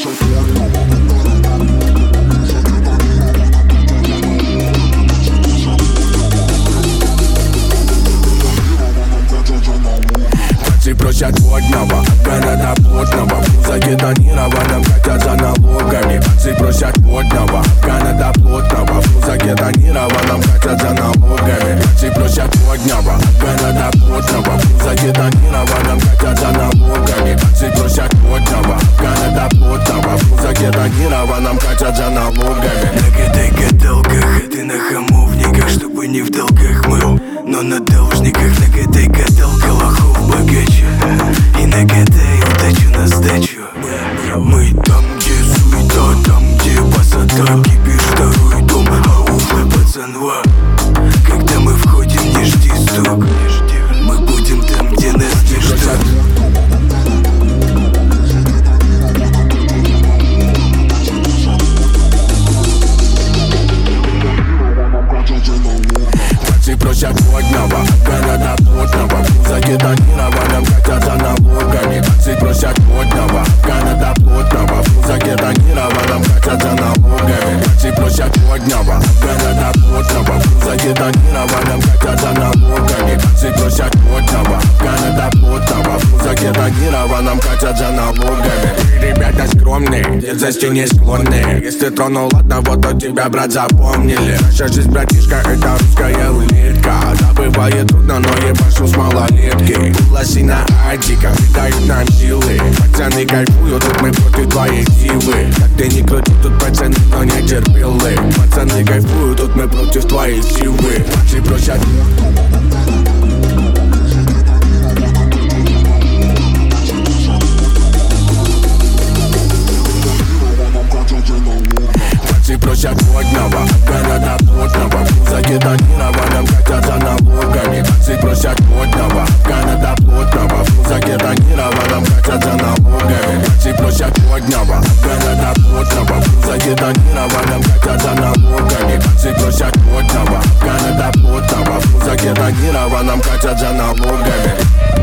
Просят водного, Канада плотного. В музыке тонированном катят за налогами. Акции просят водного, Канада плотного. В музыке тонированном катят за налогами. Акции просят водного, Канада плотного. В музыке тонированном катят за налогами. Акции просят водного, Канада плотного. В музыке тонированном катят за налогами. На катай-каталках, а ты на хамовниках, чтобы не в долгах мыл, но на должниках. На катай-каталка лохов богаче, и на катай удачу на сдачу. Мы там, где суета, там, где пасата, кипишь второй дом. Ау, пацанва, когда мы входим, не жди стук. Мы будем там, где нас не ждут. Просят водного, Канада плотного. В музыке тонированном катят за налогами. Акции просят водного, Канада плотного. В музыке тонированном катят за налогами. Акции просят водного, Канада плотного. В музыке тонированном катят за налогами. Акции просят водного, Канада плотного. В музыке тонированном катят за налогами. Ребята скромные, дерзости не склонные. Если тронул одного, то тебя, брат, запомнили. Наша жизнь, братишка, это русская улитка. Забывает трудно, но ебашу с малолетки. Лоси на адиках дают нам силы. Пацаны кайфуют, тут мы против твоей силы. Как ты не крути, тут пацаны, но не терпелы. Пацаны кайфуют, тут мы против твоей силы. Акции просят. Просят водного, Канада плотного. В музыке тонированном катят за налогами. Акции просят водного, Канада плотного. В музыке тонированном катят за налогами. Акции просят водного, Канада плотного. В музыке тонированном катят за налогами. Акции просят водного, Канада плотного. В музыке тонированном катят за налогами.